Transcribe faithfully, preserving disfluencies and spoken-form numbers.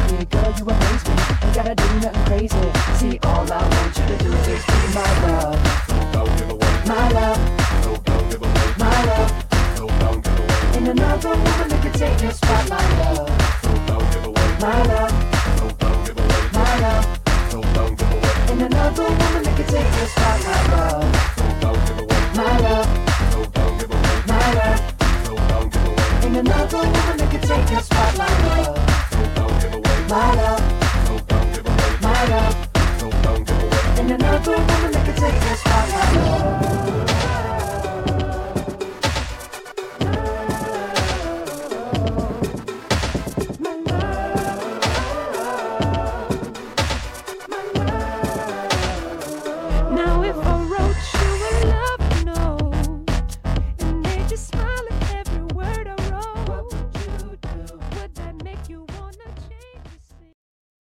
baby girl, you amaze me. Ain't gotta do nothing crazy. See, all I want you to do is be my love. Don't give away. My love. No, don't give away. My love. No, don't give away. And another woman that can take your spot, my love. No, don't give away. My love. No, don't give away. My love. No, don't give away. And another woman that can take your spot, my love. No, don't give away. My love. No, don't give away. My love. No, don't give away. And another woman that can take your spot, my love. No, don't give away. My love.